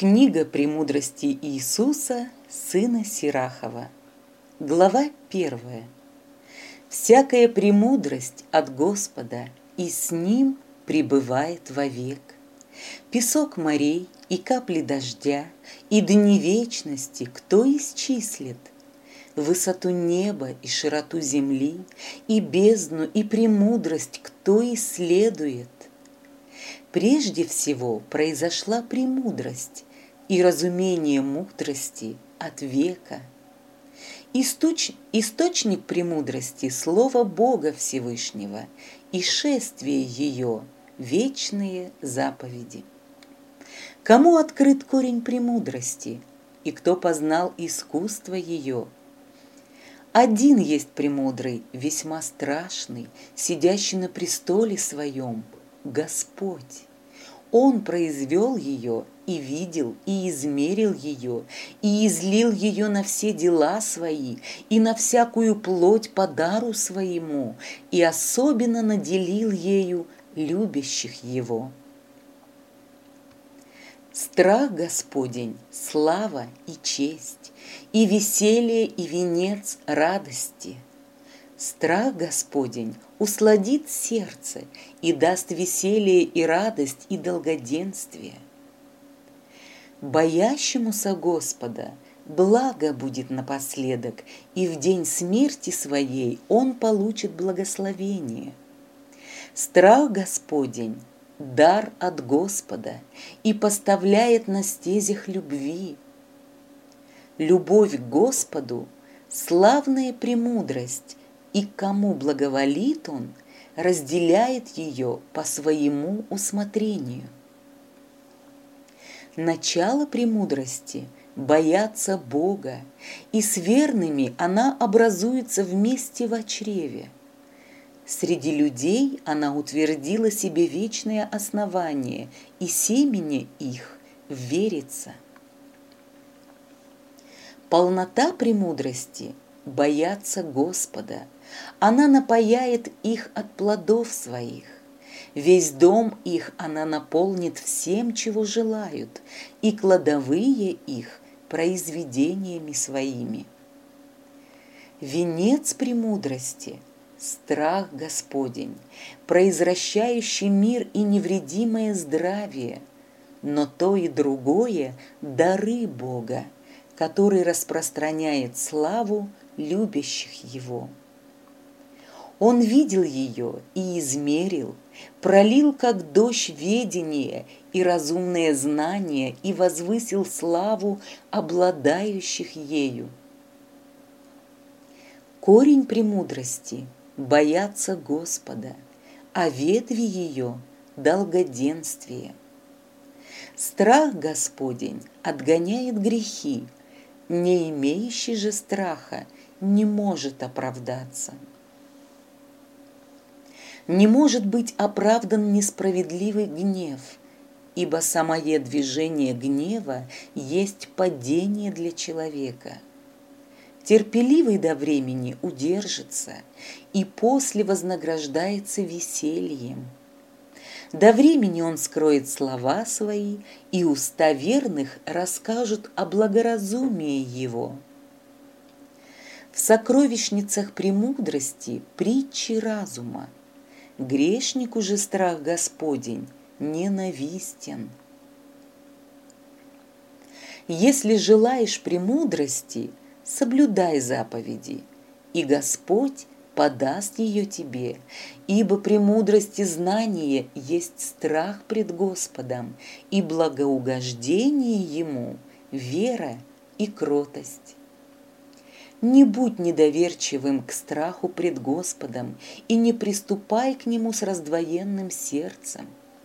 Книга «Премудрости Иисуса, сына Сирахова». Глава 1. «Всякая премудрость от Господа, и с Ним пребывает вовек. Песок морей и капли дождя, и дни вечности кто исчислит? Высоту неба и широту земли, и бездну, и премудрость кто исследует? Прежде всего произошла премудрость и разумение мудрости от века. Источник премудрости – Слово Бога Всевышнего, и шествие Ее – вечные заповеди. Кому открыт корень премудрости, и кто познал искусство ее? Один есть премудрый, весьма страшный, сидящий на престоле своем – Господь. Он произвел ее, и видел, и измерил ее, и излил ее на все дела свои, и на всякую плоть по дару своему, и особенно наделил ею любящих его. Страх Господень – слава и честь, и веселье, и венец радости. Страх Господень усладит сердце и даст веселье и радость и долгоденствие. Боящемуся Господа благо будет напоследок, и в день смерти своей он получит благословение. Страх Господень – дар от Господа и поставляет на стезях любви. Любовь к Господу – славная премудрость, и кому благоволит Он, разделяет ее по своему усмотрению. Начало премудрости – бояться Бога, и с верными она образуется вместе во чреве. Среди людей она утвердила себе вечное основание, и семени их верится. Полнота премудрости – бояться Господа. Она напояет их от плодов своих. Весь дом их она наполнит всем, чего желают, и кладовые их произведениями своими. Венец премудрости – страх Господень, произвращающий мир и невредимое здравие, но то и другое – дары Бога, который распространяет славу любящих Его. Он видел ее и измерил, пролил, как дождь, ведение и разумное знание, и возвысил славу обладающих ею. Корень премудрости – бояться Господа, а ветви ее – долгоденствие. Страх Господень отгоняет грехи, не имеющий же страха не может оправдаться. Не может быть оправдан несправедливый гнев, ибо самое движение гнева есть падение для человека. Терпеливый до времени удержится, и после вознаграждается весельем. До времени он скроет слова свои, и уста верных расскажут о благоразумии его. В сокровищницах премудрости притчи разума, грешнику же страх Господень ненавистен. Если желаешь премудрости, соблюдай заповеди, и Господь подаст ее тебе, ибо премудрость и знание есть страх пред Господом, и благоугождение Ему – вера и кротость. Не будь недоверчивым к страху пред Господом и не приступай к Нему с раздвоенным сердцем.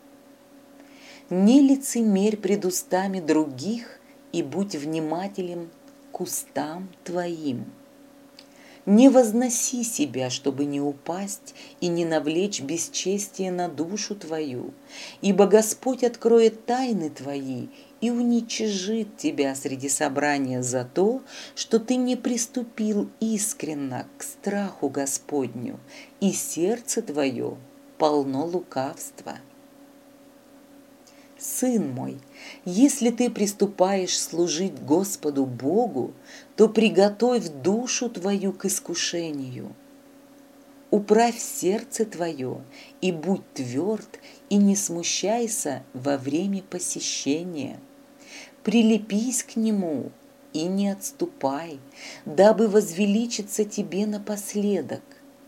Не лицемерь пред устами других и будь внимателен к устам твоим. Не возноси себя, чтобы не упасть и не навлечь бесчестие на душу твою, ибо Господь откроет тайны твои и уничижит тебя среди собрания за то, что ты не приступил искренно к страху Господню, и сердце твое полно лукавства. Сын мой, Если ты приступаешь служить Господу Богу, то приготовь душу твою к искушению. Управь сердце твое, и будь тверд, и не смущайся во время посещения. Прилепись к нему и не отступай, дабы возвеличиться тебе напоследок.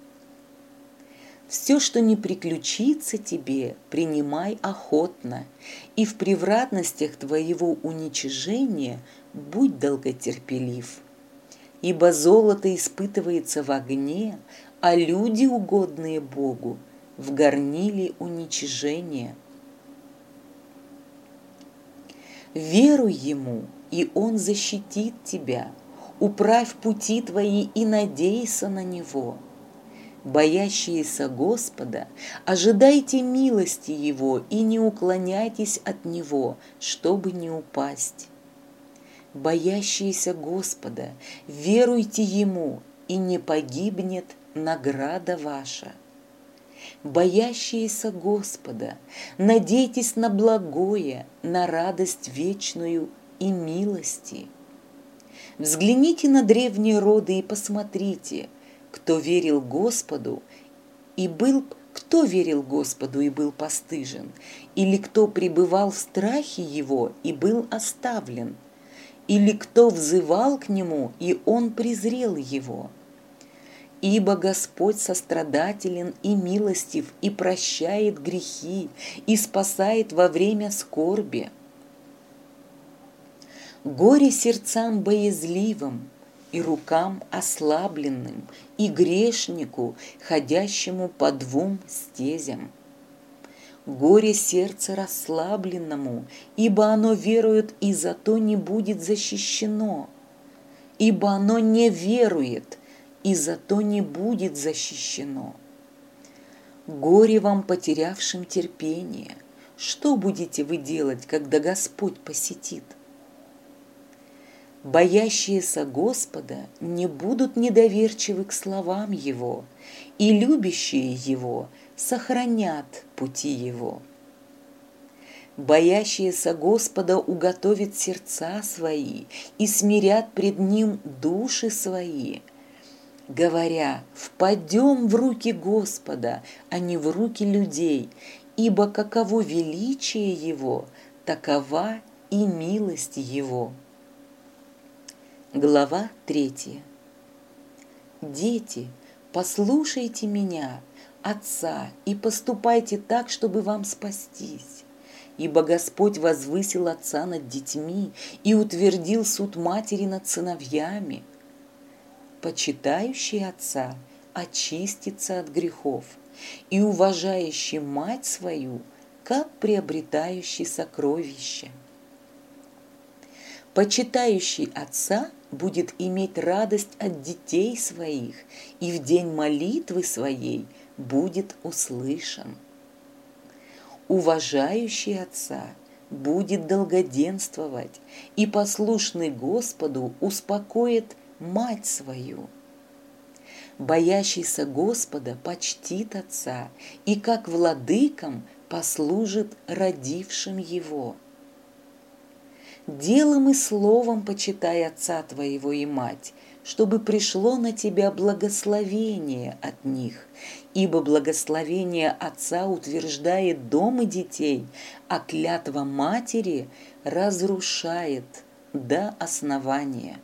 Все, что не приключится тебе, принимай охотно, и в превратностях твоего уничижения будь долготерпелив. Ибо золото испытывается в огне, а люди, угодные Богу, в горниле уничижения. Веруй Ему, и Он защитит тебя. Управь пути твои и надейся на Него. Боящиеся Господа, ожидайте милости Его и не уклоняйтесь от Него, чтобы не упасть. Боящиеся Господа, веруйте Ему, и не погибнет награда ваша. Боящиеся Господа, надейтесь на благое, на радость вечную и милости. Взгляните на древние роды и посмотрите, кто верил Господу и был постыжен, или кто пребывал в страхе Его и был оставлен, или кто взывал к Нему, и Он презрел его. Ибо Господь сострадателен и милостив, и прощает грехи, и спасает во время скорби. Горе сердцам боязливым, и рукам ослабленным, и грешнику, ходящему по двум стезям. Горе сердце расслабленному, ибо оно верует и зато не будет защищено. Ибо оно не верует, и зато не будет защищено. Горе вам, потерявшим терпение! Что будете вы делать, когда Господь посетит? Боящиеся Господа не будут недоверчивы к словам Его, и любящие Его сохранят пути Его. Боящиеся Господа уготовят сердца свои и смирят пред Ним души свои, говоря: «Впадем в руки Господа, а не в руки людей, ибо каково величие Его, такова и милость Его». Глава 3. Дети, послушайте меня, Отца, и поступайте так, чтобы вам спастись. Ибо Господь возвысил Отца над детьми и утвердил суд матери над сыновьями. Почитающий Отца очистится от грехов, и уважающий мать свою, как приобретающий сокровища. Почитающий Отца будет иметь радость от детей своих, и в день молитвы своей будет услышан. Уважающий Отца будет долгоденствовать, и послушный Господу успокоит мать свою. Боящийся Господа почтит Отца, и как владыкам послужит родившим его. Делом и словом почитай отца твоего и мать, чтобы пришло на тебя благословение от них, ибо благословение отца утверждает дом и детей, а клятва матери разрушает до основания.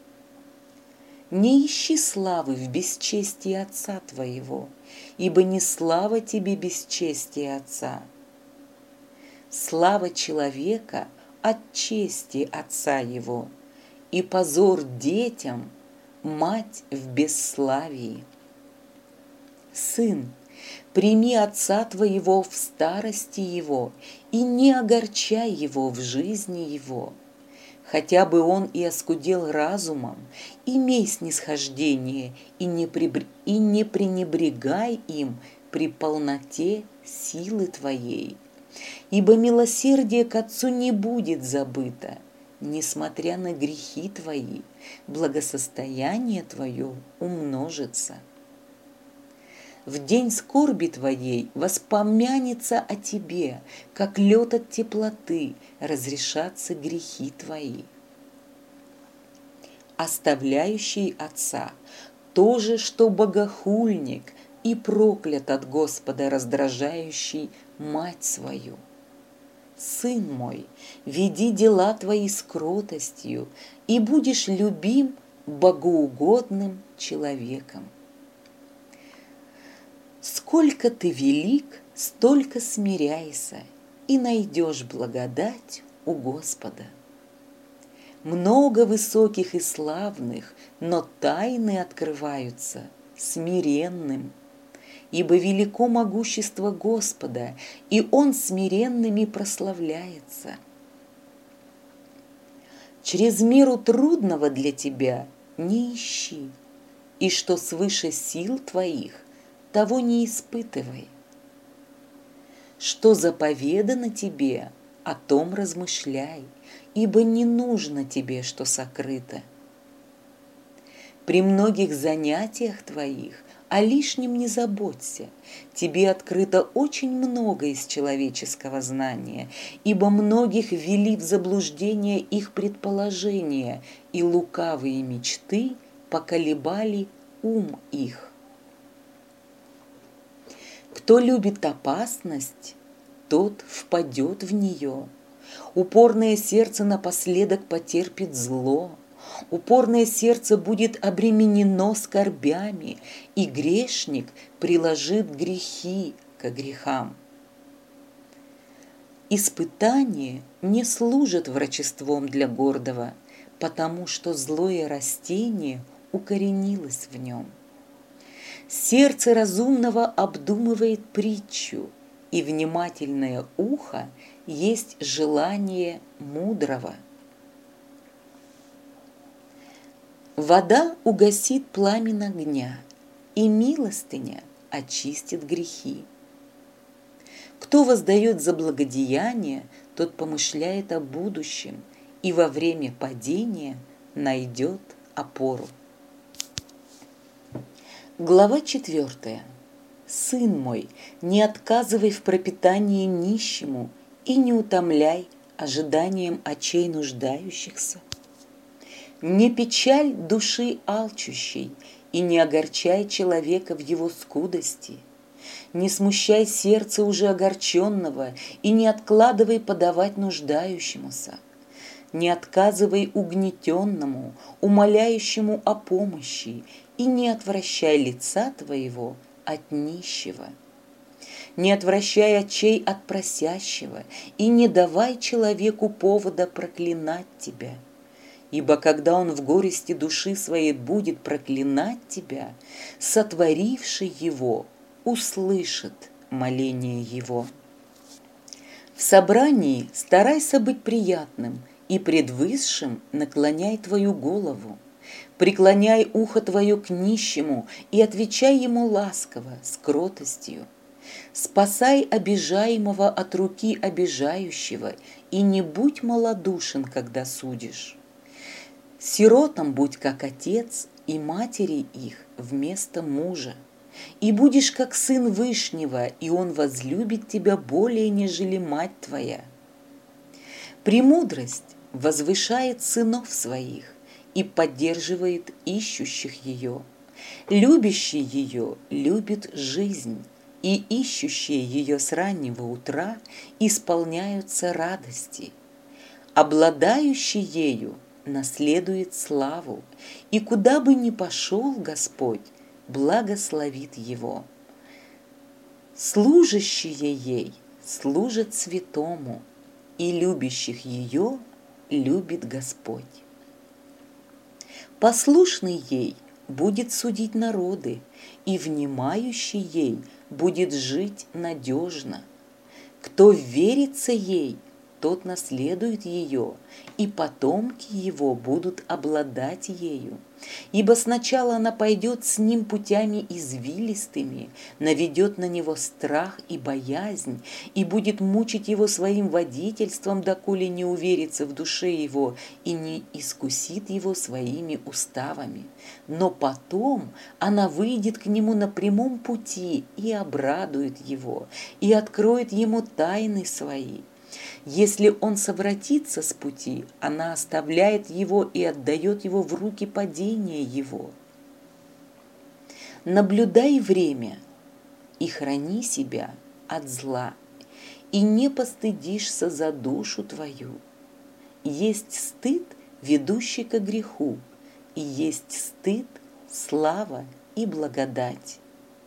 Не ищи славы в бесчестии отца твоего, ибо не слава тебе бесчестие отца. Слава человека от чести отца его, и позор детям мать в бесславии. Сын, прими отца твоего в старости его, и не огорчай его в жизни его. Хотя бы он и оскудел разумом, имей снисхождение, и не пренебрегай им при полноте силы твоей. Ибо милосердие к Отцу не будет забыто, несмотря на грехи твои, благосостояние твое умножится. В день скорби твоей воспомянется о тебе, как лед от теплоты разрешатся грехи твои. Оставляющий отца то же, что богохульник, и проклят от Господа раздражающий мать свою. Сын мой, веди дела твои с кротостью, и будешь любим богоугодным человеком. Сколько ты велик, столько смиряйся, и найдешь благодать у Господа. Много высоких и славных, но тайны открываются смиренным. Ибо велико могущество Господа, и Он смиренными прославляется. Через меру трудного для тебя не ищи, и что свыше сил твоих, того не испытывай. Что заповедано тебе, о том размышляй, ибо не нужно тебе, что сокрыто. При многих занятиях твоих о лишнем не заботься, тебе открыто очень много из человеческого знания, ибо многих ввели в заблуждение их предположения, и лукавые мечты поколебали ум их. Кто любит опасность, тот впадет в нее. Упорное сердце напоследок потерпит зло. Упорное сердце будет обременено скорбями, и грешник приложит грехи ко грехам. Испытание не служит врачеством для гордого, потому что злое растение укоренилось в нем. Сердце разумного обдумывает притчу, и внимательное ухо есть желание мудрого. Вода угасит пламень огня, и милостыня очистит грехи. Кто воздает за благодеяние, тот помышляет о будущем, и во время падения найдет опору. Глава 4. Сын мой, не отказывай в пропитании нищему и не утомляй ожиданием очей нуждающихся. Не печаль души алчущей и не огорчай человека в его скудости. Не смущай сердце уже огорченного и не откладывай подавать нуждающемуся. Не отказывай угнетенному, умоляющему о помощи, и не отвращай лица твоего от нищего. Не отвращай очей от просящего и не давай человеку повода проклинать тебя. Ибо когда он в горести души своей будет проклинать тебя, сотворивший его услышит моление его. В собрании старайся быть приятным, и пред высшим наклоняй твою голову. Преклоняй ухо твое к нищему и отвечай ему ласково, с кротостью. Спасай обижаемого от руки обижающего, и не будь малодушен, когда судишь. Сиротам будь как отец, и матери их вместо мужа. И будешь как сын Вышнего, и он возлюбит тебя более, нежели мать твоя. Премудрость возвышает сынов своих и поддерживает ищущих ее. Любящий ее любит жизнь, и ищущие ее с раннего утра исполняются радости. Обладающий ею наследует славу, и куда бы ни пошел Господь, благословит его. Служащие ей служат святому, и любящих ее любит Господь. Послушный ей будет судить народы, и внимающий ей будет жить надежно. Кто верится ей, тот наследует ее, и потомки его будут обладать ею. Ибо сначала она пойдет с ним путями извилистыми, наведет на него страх и боязнь, и будет мучить его своим водительством, доколе не уверится в душе его и не искусит его своими уставами. Но потом она выйдет к нему на прямом пути и обрадует его, и откроет ему тайны свои. Если он совратится с пути, она оставляет его и отдает его в руки падения его. Наблюдай время и храни себя от зла, и не постыдишься за душу твою. Есть стыд, ведущий ко греху, и есть стыд, слава и благодать.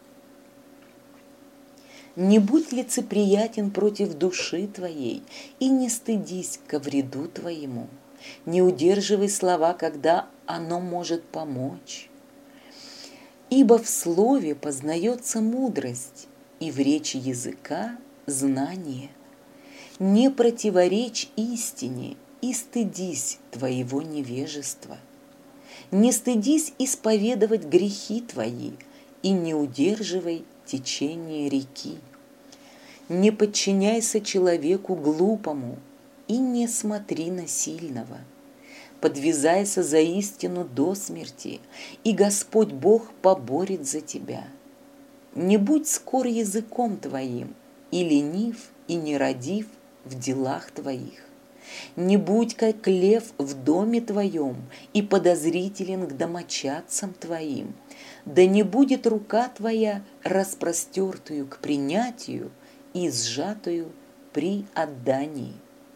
Не будь лицеприятен против души твоей, и не стыдись ко вреду твоему. Не удерживай слова, когда оно может помочь. Ибо в слове познается мудрость, и в речи языка знание. Не противоречь истине, и стыдись твоего невежества. Не стыдись исповедовать грехи твои, и не удерживай течение реки. Не подчиняйся человеку глупому и не смотри на сильного. Подвязайся за истину до смерти, и Господь Бог поборет за тебя. Не будь скор языком твоим, и ленив, и нерадив в делах твоих. Не будь как лев в доме твоем, и подозрителен к домочадцам твоим. Да не будет рука твоя распростертую к принятию и сжатую при отдании.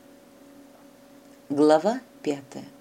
Глава 5.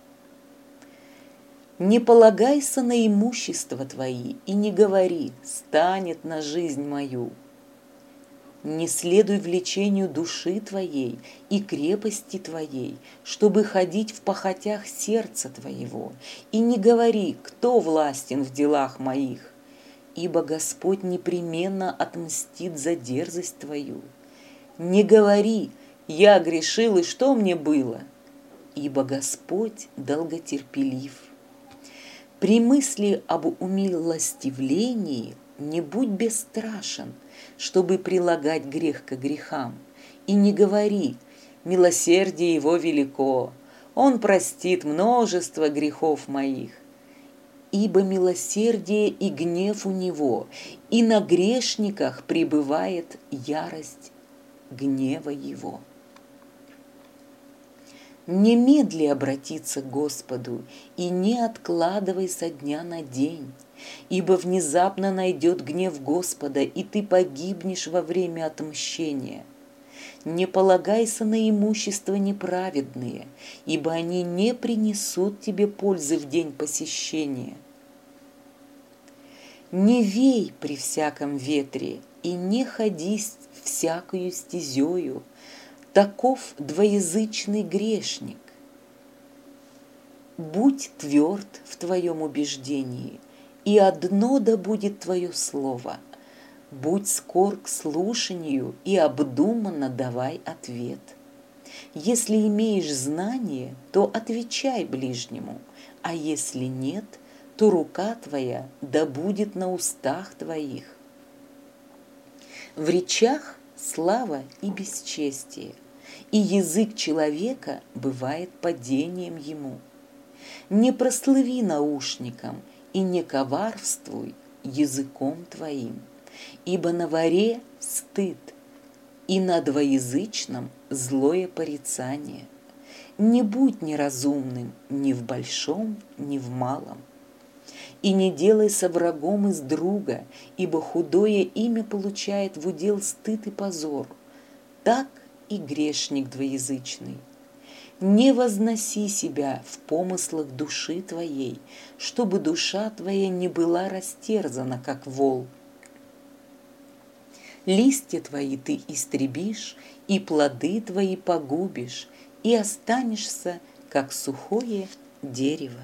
Не полагайся на имущество твои и не говори: станет на жизнь мою. Не следуй влечению души твоей и крепости твоей, чтобы ходить в похотях сердца твоего, и не говори: кто властен в делах моих, ибо Господь непременно отмстит за дерзость твою. Не говори: я грешил, и что мне было, ибо Господь долготерпелив. При мысли об умилостивлении не будь бесстрашен, чтобы прилагать грех к грехам, и не говори: милосердие его велико, он простит множество грехов моих. Ибо милосердие и гнев у него, и на грешниках пребывает ярость гнева его. Немедли обратиться к Господу и не откладывай со дня на день, ибо внезапно найдет гнев Господа, и ты погибнешь во время отмщения. Не полагайся на имущество неправедные, ибо они не принесут тебе пользы в день посещения. Не вей при всяком ветре, и не ходи всякою стезею, таков двоязычный грешник. Будь тверд в твоем убеждении, и одно да будет твое слово. Будь скор к слушанию и обдуманно давай ответ. Если имеешь знание, то отвечай ближнему, а если нет, то рука твоя да будет на устах твоих. В речах слава и бесчестие, и язык человека бывает падением ему. Не прослыви наушником и не коварствуй языком твоим, ибо на воре стыд, и на двоязычном злое порицание. Не будь неразумным ни в большом, ни в малом. И не делайся врагом из друга, ибо худое имя получает в удел стыд и позор. Так и грешник двоязычный. Не возноси себя в помыслах души твоей, чтобы душа твоя не была растерзана, как вол. Листья твои ты истребишь, и плоды твои погубишь, и останешься, как сухое дерево.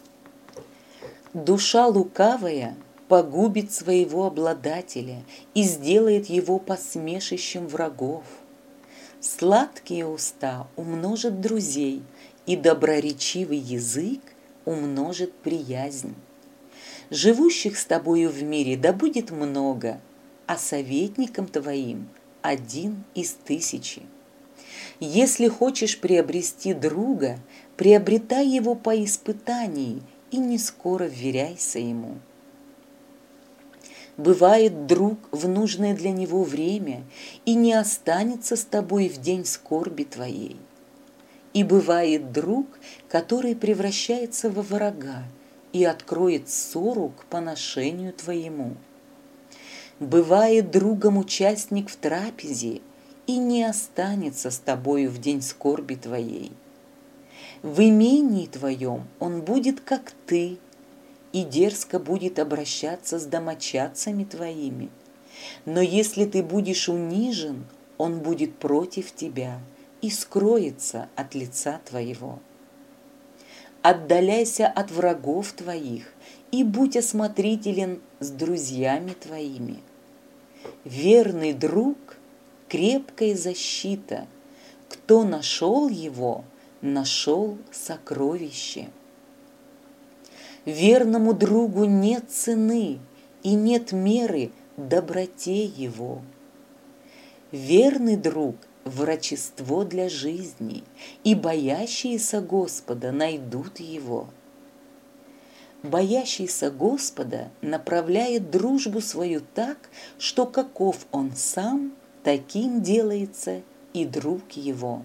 Душа лукавая погубит своего обладателя и сделает его посмешищем врагов. Сладкие уста умножат друзей, и доброречивый язык умножит приязнь. Живущих с тобою в мире да будет много, а советником твоим 1 из 1000. Если хочешь приобрести друга, приобретай его по испытании и не скоро вверяйся ему. Бывает друг в нужное для него время и не останется с тобой в день скорби твоей. И бывает друг, который превращается во врага и откроет ссору к поношению твоему. Бывает другом участник в трапезе и не останется с тобою в день скорби твоей. В имении твоем он будет, как ты, и дерзко будет обращаться с домочадцами твоими. Но если ты будешь унижен, он будет против тебя и скроется от лица твоего. Отдаляйся от врагов твоих и будь осмотрителен с друзьями твоими. Верный друг – крепкая защита. Кто нашел его, нашел сокровище. Верному другу нет цены и нет меры доброте его. Верный друг – врачество для жизни, и боящиеся Господа найдут его. Боящийся Господа направляет дружбу свою так, что каков он сам, таким делается и друг его.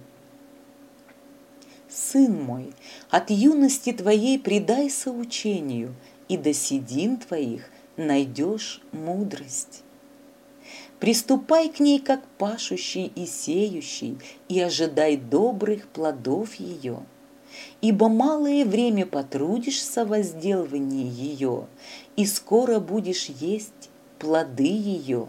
Сын мой, от юности твоей предайся учению, и до седин твоих найдешь мудрость. Приступай к ней, как пашущий и сеющий, и ожидай добрых плодов ее. Ибо малое время потрудишься в возделывании ее, и скоро будешь есть плоды ее.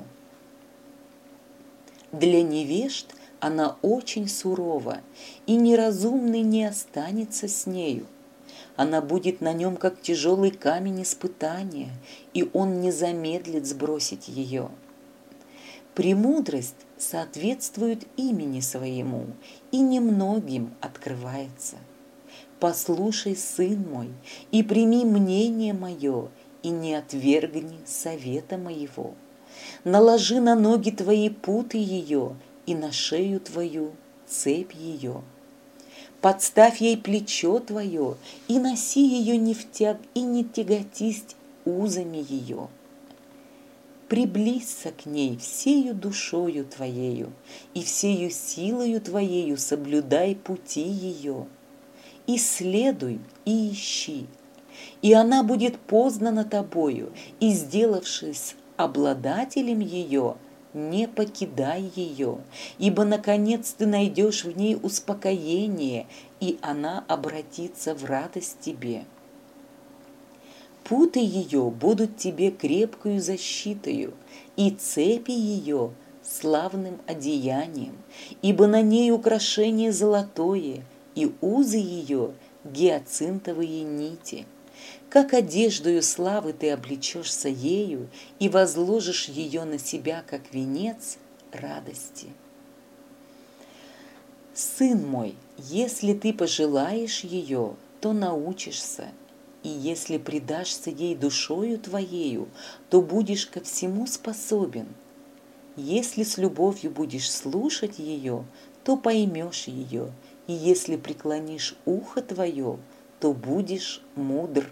Для невежд она очень сурова, и неразумный не останется с нею. Она будет на нем, как тяжелый камень испытания, и он не замедлит сбросить ее. Премудрость соответствует имени своему, и немногим открывается. Послушай, сын мой, и прими мнение мое, и не отвергни совета моего. Наложи на ноги твои путы ее, и на шею твою цепь ее. Подставь ей плечо твое, и носи ее и не тяготись узами ее. Приблизься к ней всею душою твоею, и всею силою твоею соблюдай пути ее. Исследуй и ищи, и она будет познана тобою, и, сделавшись обладателем ее, не покидай ее, ибо, наконец, ты найдешь в ней успокоение, и она обратится в радость тебе. Путы ее будут тебе крепкою защитою, и цепи ее славным одеянием, ибо на ней украшение золотое, и узы ее гиацинтовые нити. Как одеждою славы ты облечешься ею и возложишь ее на себя, как венец радости. Сын мой, если ты пожелаешь ее, то научишься, и если предашься ей душою твоею, то будешь ко всему способен. Если с любовью будешь слушать ее, то поймешь ее, и если преклонишь ухо твое, то будешь мудр.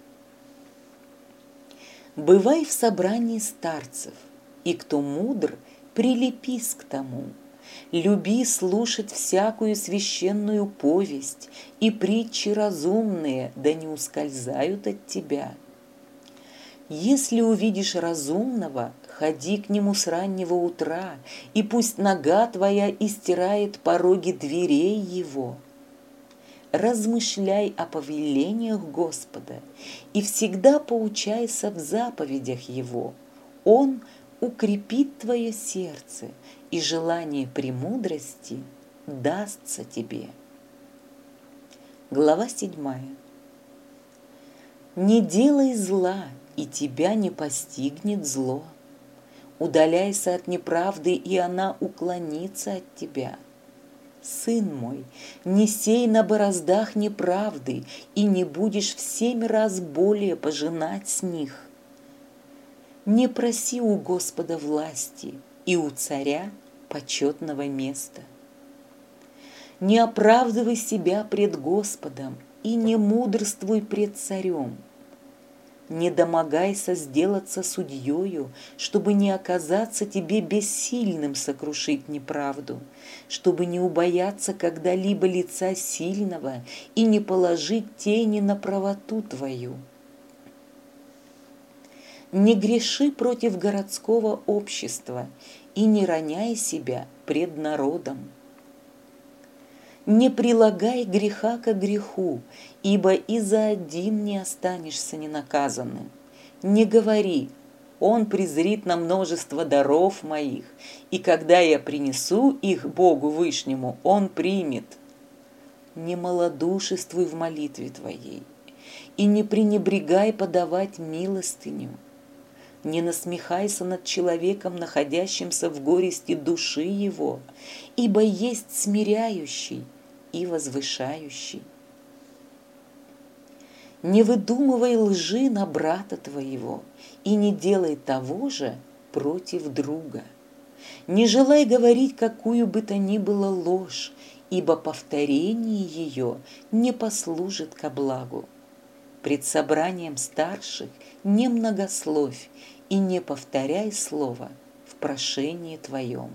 Бывай в собрании старцев, и кто мудр, прилепись к тому. Люби слушать всякую священную повесть, и притчи разумные, да не ускользают от тебя. Если увидишь разумного, ходи к нему с раннего утра, и пусть нога твоя истирает пороги дверей его. Размышляй о повелениях Господа, и всегда поучайся в заповедях Его. Он укрепит твое сердце, и желание премудрости дастся тебе. Глава 7. Не делай зла, и тебя не постигнет зло. Удаляйся от неправды, и она уклонится от тебя. Сын мой, не сей на бороздах неправды, и не будешь в 7 раз более пожинать с них. Не проси у Господа власти и у царя почетного места. Не оправдывай себя пред Господом и не мудрствуй пред царем. Не домогайся сделаться судьею, чтобы не оказаться тебе бессильным сокрушить неправду, чтобы не убояться когда-либо лица сильного и не положить тени на правоту твою. Не греши против городского общества и не роняй себя пред народом. Не прилагай греха ко греху, ибо и за один не останешься ненаказанным. Не говори: «Он презрит на множество даров моих, и когда я принесу их Богу Вышнему, Он примет». Не малодушествуй в молитве твоей, и не пренебрегай подавать милостыню. Не насмехайся над человеком, находящимся в горести души его, ибо есть смиряющий и возвышающий. Не выдумывай лжи на брата твоего, и не делай того же против друга. Не желай говорить какую бы то ни было ложь, ибо повторение ее не послужит ко благу. Пред собранием старших не многословь и не повторяй слово в прошении твоем.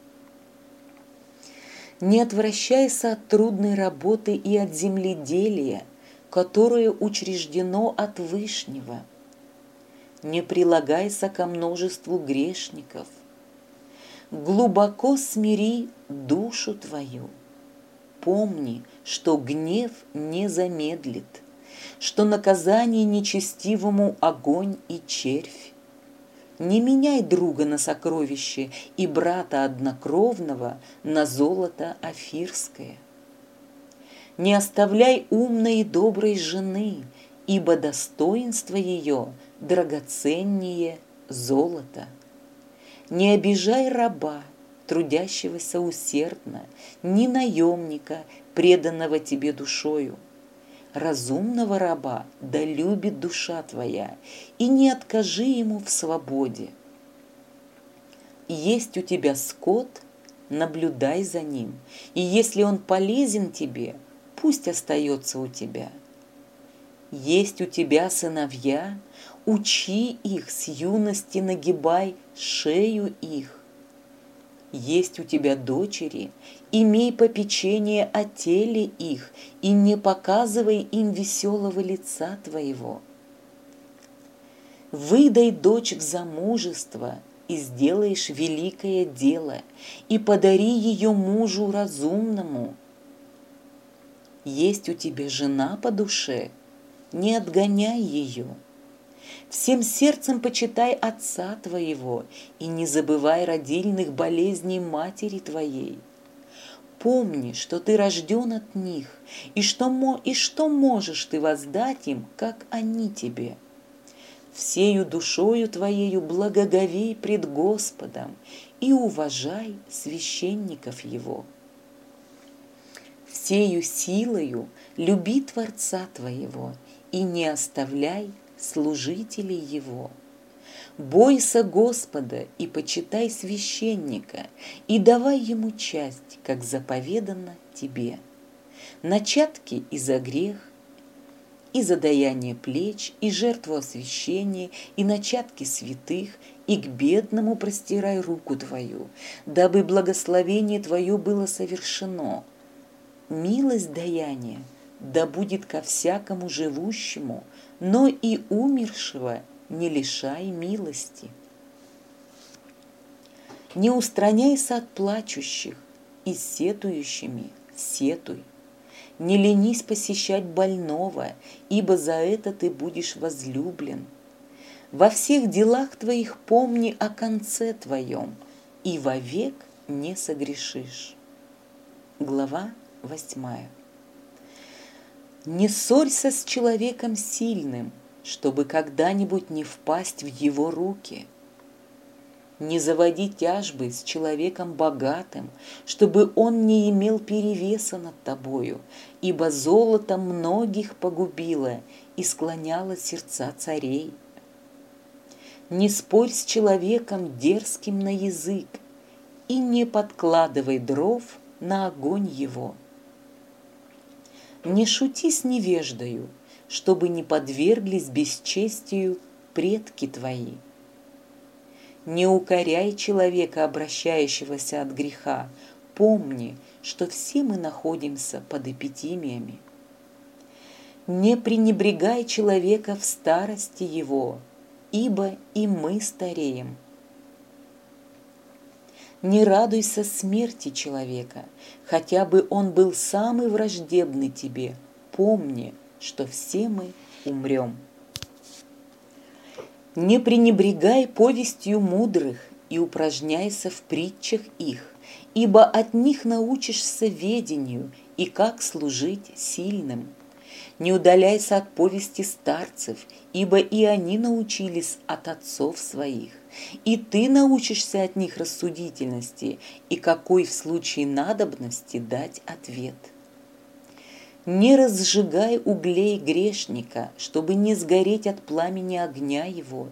Не отвращайся от трудной работы и от земледелия, которое учреждено от Вышнего. Не прилагайся ко множеству грешников. Глубоко смири душу твою. Помни, что гнев не замедлит, что наказание нечестивому огонь и червь. Не меняй друга на сокровище и брата однокровного на золото офирское. Не оставляй умной и доброй жены, ибо достоинство ее драгоценнее золота. Не обижай раба, трудящегося усердно, ни наемника, преданного тебе душою. Разумного раба да любит душа твоя, и не откажи ему в свободе. Есть у тебя скот, наблюдай за ним, и если он полезен тебе, пусть остается у тебя. Есть у тебя сыновья, учи их с юности, нагибай шею их. Есть у тебя дочери, имей попечение о теле их, и не показывай им веселого лица твоего. Выдай дочь к замужеству, и сделаешь великое дело, и подари ее мужу разумному. Есть у тебя жена по душе, не отгоняй ее. Всем сердцем почитай отца твоего, и не забывай родильных болезней матери твоей. Помни, что ты рожден от них, и что можешь ты воздать им, как они тебе. Всею душою твоею благоговей пред Господом и уважай священников Его. Всею силою люби Творца твоего и не оставляй служителей Его. Бойся Господа и почитай священника, и давай ему часть, как заповедано тебе. Начатки и за грех, и за даяние плеч, и жертву освящения, и начатки святых, и к бедному простирай руку твою, дабы благословение твое было совершено. Милость даяния да будет ко всякому живущему, но и умершего не лишай милости. Не устраняйся от плачущих, и сетующими сетуй. Не ленись посещать больного, ибо за это ты будешь возлюблен. Во всех делах твоих помни о конце твоем, и вовек не согрешишь. Глава 8. Не ссорься с человеком сильным, чтобы когда-нибудь не впасть в его руки. Не заводи тяжбы с человеком богатым, чтобы он не имел перевеса над тобою, ибо золото многих погубило и склоняло сердца царей. Не спорь с человеком дерзким на язык и не подкладывай дров на огонь его. Не шути с невеждою, чтобы не подверглись бесчестию предки твои. Не укоряй человека, обращающегося от греха. Помни, что все мы находимся под эпидемиями. Не пренебрегай человека в старости его, ибо и мы стареем. Не радуйся смерти человека, хотя бы он был самый враждебный тебе. Помни, что все мы умрем. Не пренебрегай повестью мудрых и упражняйся в притчах их, ибо от них научишься ведению и как служить сильным. Не удаляйся от повести старцев, ибо и они научились от отцов своих, и ты научишься от них рассудительности, и какой в случае надобности дать ответ. Не разжигай углей грешника, чтобы не сгореть от пламени огня его,